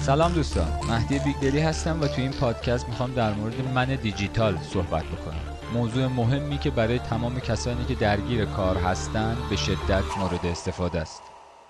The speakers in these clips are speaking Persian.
سلام دوستان، مهدی بیگدلی هستم و توی این پادکست میخوام در مورد من دیجیتال صحبت بکنم. موضوع مهمی که برای تمام کسانی که درگیر کار هستن به شدت مورد استفاده است.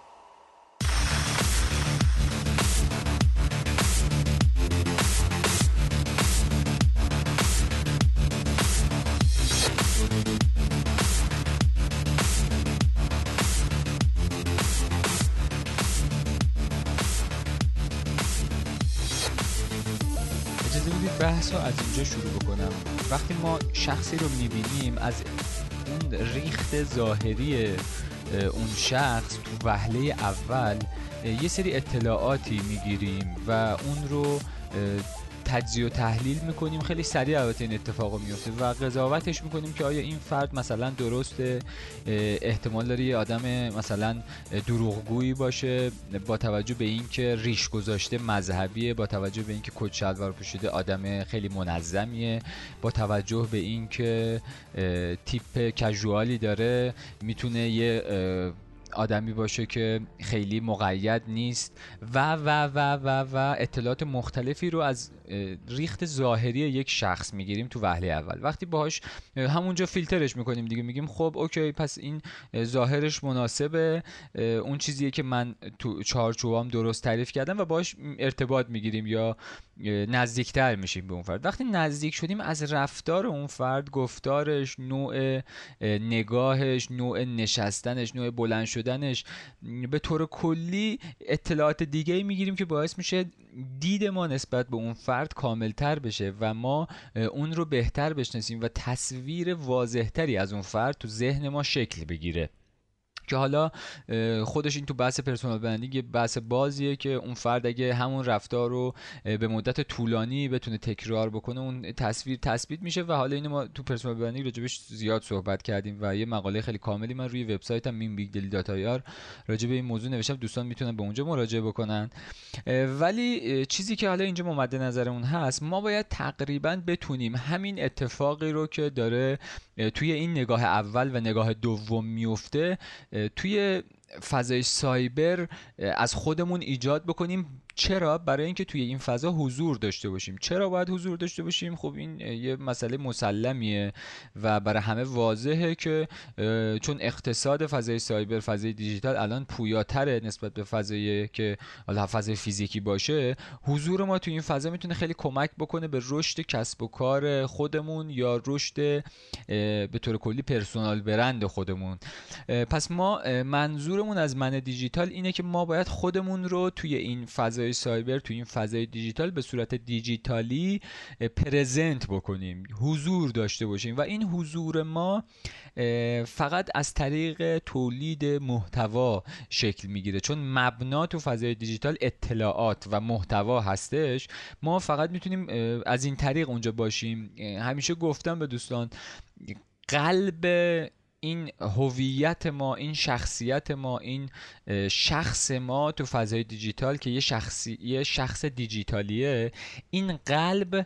اجازه بدید بحث رو از اینجا شروع بکنم. وقتی ما شخصی رو میبینیم، از اون ریخت ظاهری اون شخص تو وهله اول یه سری اطلاعاتی میگیریم و اون رو تجزیه و تحلیل میکنیم. خیلی سریع البته این اتفاق میفته و قضاوتش میکنیم که آیا این فرد مثلا درسته، احتمال داره یه آدم مثلا دروغگویی باشه با توجه به اینکه ریش گذاشته مذهبیه، با توجه به اینکه کت شلوار پوشیده آدم خیلی منظمیه، با توجه به اینکه تیپ کژوالی داره، میتونه یه آدمی باشه که خیلی مقید نیست و اطلاعات مختلفی رو از ریخت ظاهری یک شخص میگیریم تو وهله اول. وقتی باهاش همونجا فیلترش میکنیم دیگه، میگیم خب اوکی، پس این ظاهرش مناسبه، اون چیزیه که من تو چارچوبام درست تعریف کردم و باهاش ارتباط میگیریم یا نزدیکتر میشیم به اون فرد. وقتی نزدیک شدیم، از رفتار اون فرد، گفتارش، نوع نگاهش، نوع نشستنش، نوع بلند شدنش، به طور کلی اطلاعات دیگه میگیریم که باعث میشه دید ما نسبت به اون فرد کاملتر بشه و ما اون رو بهتر بشناسیم و تصویر واضحتری از اون فرد تو ذهن ما شکل بگیره. که حالا خودش این تو بحث پرسونال برندینگ یه بحث بازیه که اون فرد اگه همون رفتار رو به مدت طولانی بتونه تکرار بکنه، اون تصویر تثبیت میشه و حالا اینو ما تو پرسونال برندینگ راجبش زیاد صحبت کردیم و یه مقاله خیلی کاملی من روی وبسایتم meanbigdaily.ir راجب این موضوع نوشتم، دوستان میتونن به اونجا مراجعه بکنن. ولی چیزی که حالا اینجا مد نظرمون هست، ما باید تقریبا بتونیم همین اتفاقی رو که داره توی این نگاه اول و نگاه دوم میفته توی فضای سایبر از خودمون ایجاد بکنیم. چرا؟ برای اینکه توی این فضا حضور داشته باشیم. چرا باید حضور داشته باشیم؟ خب این یه مسئله مسلمیه و برای همه واضحه که چون اقتصاد فضای سایبر، فضای دیجیتال الان پویاتره نسبت به فضایی که حالا فضای فیزیکی باشه. حضور ما توی این فضا میتونه خیلی کمک بکنه به رشد کسب و کار خودمون یا رشد به طور کلی پرسونال برند خودمون. پس ما منظورمون از من دیجیتال اینه که ما باید خودمون رو توی این فضای سایبر، توی این فضای دیجیتال به صورت دیجیتالی پرزنت بکنیم، حضور داشته باشیم و این حضور ما فقط از طریق تولید محتوا شکل میگیره. چون مبنا تو فضای دیجیتال اطلاعات و محتوا هستش، ما فقط میتونیم از این طریق اونجا باشیم. همیشه گفتم به دوستان، قلب این هویت ما، این شخصیت ما، این شخص ما تو فضای دیجیتال که یه شخص دیجیتالیه، این قلب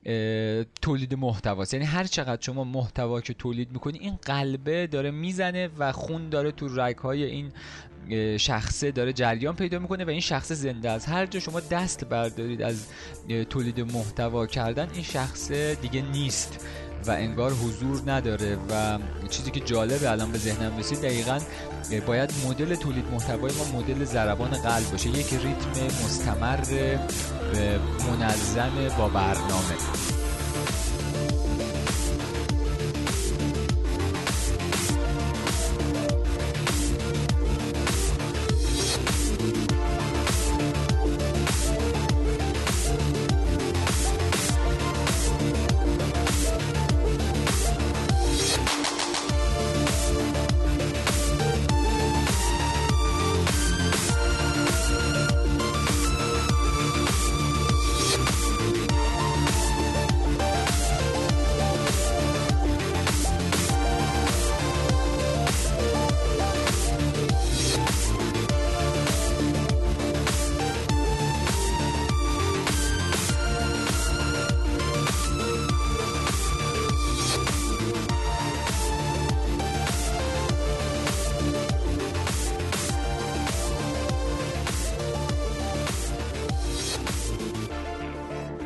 تولید محتواست. یعنی هر چقدر شما محتوا که تولید میکنی، این قلبه داره میزنه و خون داره تو رگ‌های این شخصه داره جریان پیدا میکنه و این شخص زنده است. هر جا شما دست بردارید از تولید محتوا کردن، این شخص دیگه نیست و انگار حضور نداره. و چیزی که جالبه الان به ذهنم رسید، دقیقاً باید مدل تولید محتوای ما مدل ضربان قلب باشه، یک ریتم مستمر منظم با برنامه.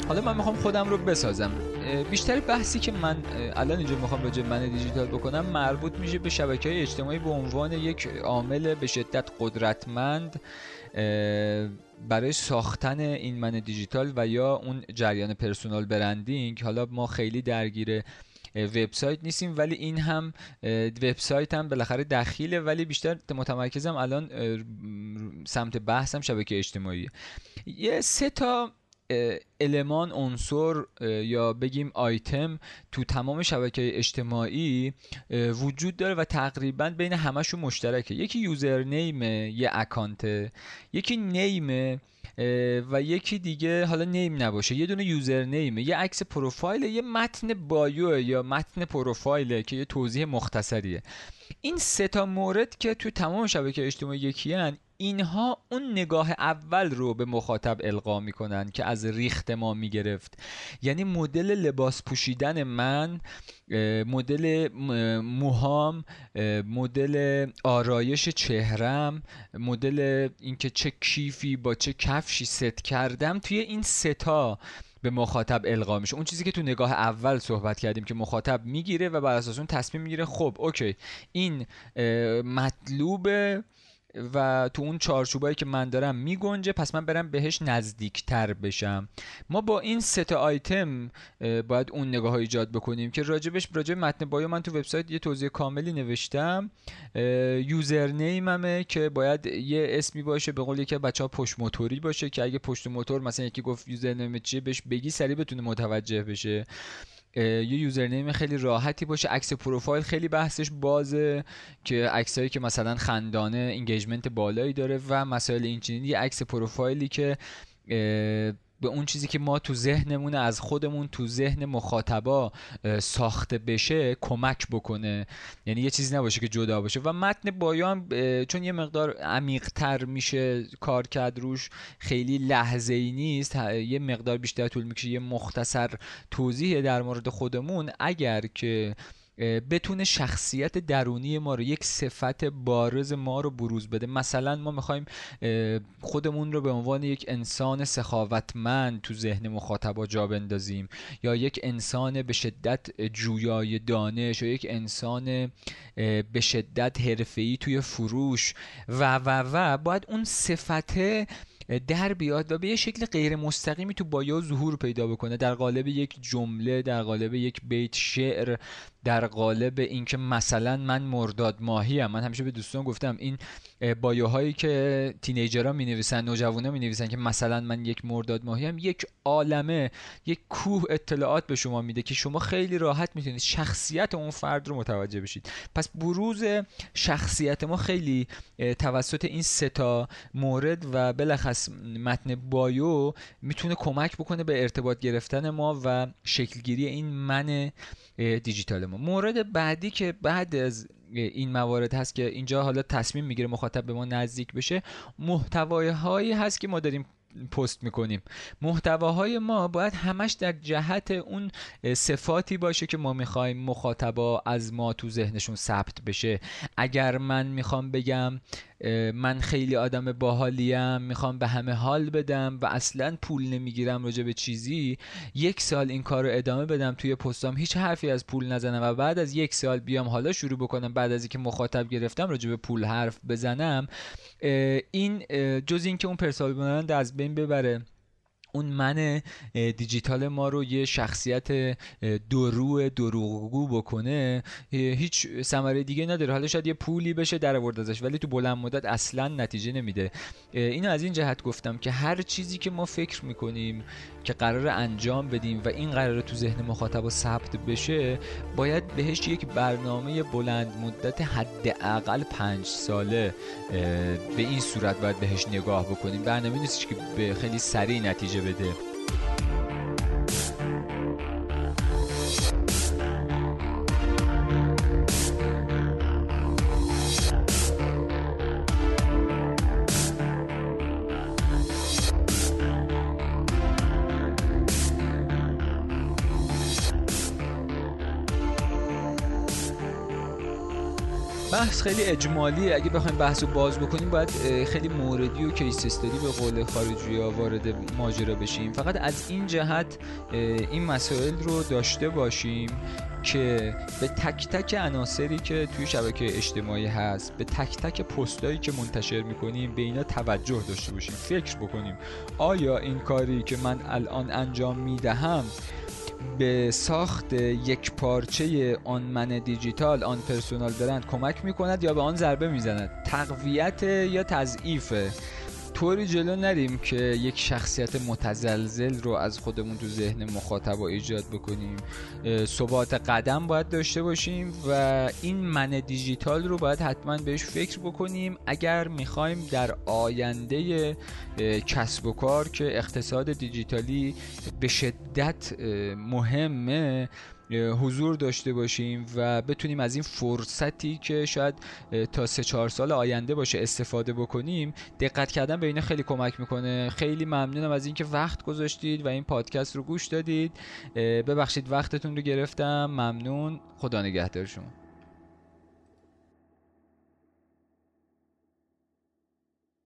حالا من میخوام خودم رو بسازم. بیشتر بحثی که من الان اینجا میخوام راجع به من دیجیتال بکنم مربوط میشه به شبکه‌های اجتماعی به عنوان یک عامل به شدت قدرتمند برای ساختن این من دیجیتال و یا اون جریان پرسونال برندینگ. حالا ما خیلی درگیر وبسایت نیستیم، ولی این هم وبسایت هم بالاخره دخیله، ولی بیشتر متمرکزم الان سمت بحثم شبکه اجتماعی. یه 3 تا المان، عنصر یا بگیم آیتم تو تمام شبکه اجتماعی وجود داره و تقریبا بین همشون مشترکه. یکی یوزر نیم یه اکانته، یکی نیم و یکی دیگه حالا نیم نباشه، یه دونه یوزر نیم، یه عکس پروفایل، یه متن بایو یا متن پروفایل که یه توضیح مختصریه. این 3 تا مورد که تو تمام شبکه اجتماعی یکیان، اینها اون نگاه اول رو به مخاطب القا میکنن که از ریخت ما میگرفت. یعنی مدل لباس پوشیدن من، مدل موهام، مدل آرایش چهرم، مدل اینکه چه کیفی با چه کفشی ست کردم، توی این 3 تا به مخاطب القا میشه. اون چیزی که تو نگاه اول صحبت کردیم که مخاطب میگیره و بر اساس اون تصمیم میگیره خب اوکی این مطلوبه و تو اون چارچوبایی که من دارم میگنجه، پس من برم بهش نزدیکتر بشم. ما با این 3 تا آیتم باید اون نگاه ها ایجاد بکنیم که راجع متن بایو من تو وبسایت یه توضیح کاملی نوشتم. یوزر نیممه که باید یه اسمی باشه، به قول یکی بچه‌ها پشت موتوری باشه که اگه پشت موتور مثلا یکی گفت یوزر نیم چیه بهش بگی سریع بتونه متوجه بشه. یه یوزرنیم خیلی راحتی باشه. عکس پروفایل خیلی بحثش بازه که عکسایی که مثلا خندانه اینگیجمنت بالایی داره و مسائل اینچنینی. یه عکس پروفایلی که به اون چیزی که ما تو ذهنمون از خودمون تو ذهن مخاطبا ساخته بشه کمک بکنه، یعنی یه چیزی نباشه که جدا باشه. و متن بایو هم چون یه مقدار عمیق‌تر میشه کار کرد روش، خیلی لحظه‌ای نیست، یه مقدار بیشتر طول میکشه، یه مختصر توضیح در مورد خودمون اگر که بتونه شخصیت درونی ما رو، یک صفت بارز ما رو بروز بده. مثلا ما میخوایم خودمون رو به عنوان یک انسان سخاوتمند تو ذهن مخاطبا جا بندازیم، یا یک انسان به شدت جویای دانش، یا یک انسان به شدت حرفه‌ای توی فروش و باید اون صفته در بیاد و به یه شکل غیر مستقیمی تو بایو ظهور پیدا بکنه، در قالب یک جمله، در قالب یک بیت شعر، در قالب اینکه مثلا من مرداد ماهی ام. من همیشه به دوستان گفتم این بایوهایی که تینیجرها می‌نویسن، نوجوانا می‌نویسن که مثلا من یک مرداد ماهی ام، یک عالمه، یک کوه اطلاعات به شما میده که شما خیلی راحت میتونید شخصیت اون فرد رو متوجه بشید. پس بروز شخصیت ما خیلی توسط این 3 تا مورد و بالاخص متن بایو میتونه کمک بکنه به ارتباط گرفتن ما و شکلگیری این من دیجیتال ما. مورد بعدی که بعد از این موارد هست که اینجا حالا تصمیم میگیره مخاطب به ما نزدیک بشه، محتوای هایی هست که ما داریم پست میکنیم. محتواهای ما باید همش در جهت اون صفاتی باشه که ما میخوایم مخاطبا از ما تو ذهنشون ثبت بشه. اگر من میخوام بگم من خیلی آدم باحالیم، میخوام به همه حال بدم و اصلا پول نمیگیرم راجع به چیزی، 1 سال این کار رو ادامه بدم توی پستام، هیچ حرفی از پول نزنم و بعد از 1 سال بیام حالا شروع بکنم بعد از اینکه مخاطب گرفتم راجع به پول حرف بزنم، این جز این که اون پرسونال برند از بین ببره، اون من دیجیتال ما رو یه شخصیت دروغگو بکنه، هیچ ثمره دیگه نداره. حالا شاید یه پولی بشه در آورد ازش، ولی تو بلند مدت اصلا نتیجه نمیده. اینو از این جهت گفتم که هر چیزی که ما فکر میکنیم که قرار انجام بدیم و این قراره تو ذهن مخاطب ثبت بشه، باید بهش یک برنامه بلند مدت حداقل 5 ساله به این صورت باید بهش نگاه بکنیم. برنامه نیستش که به خیلی سریع نتیجه بده. بحث خیلی اجمالیه. اگه بخوایم بحث رو باز بکنیم باید خیلی موردی و کیس استادی به قول خارجی‌ها وارد ماجرا بشیم. فقط از این جهت این مسائل رو داشته باشیم که به تک تک عناصری که توی شبکه اجتماعی هست، به تک تک پستایی که منتشر میکنیم به اینا توجه داشته باشیم، فکر بکنیم آیا این کاری که من الان انجام میدهم به ساخت یک پارچه آن من دیجیتال، آن پرسونال برند کمک میکند یا به آن ضربه میزند، تقویت یا تضعیف. طوری جلو نریم که یک شخصیت متزلزل رو از خودمون تو ذهن مخاطبا ایجاد بکنیم. ثبات قدم باید داشته باشیم و این من دیجیتال رو باید حتما بهش فکر بکنیم اگر میخوایم در آینده کسب و کار که اقتصاد دیجیتالی به شدت مهمه حضور داشته باشیم و بتونیم از این فرصتی که شاید تا 3-4 سال آینده باشه استفاده بکنیم. دقت کردن به اینا خیلی کمک میکنه. خیلی ممنونم از اینکه وقت گذاشتید و این پادکست رو گوش دادید. ببخشید وقتتون رو گرفتم. ممنون. خدا نگهدار شما.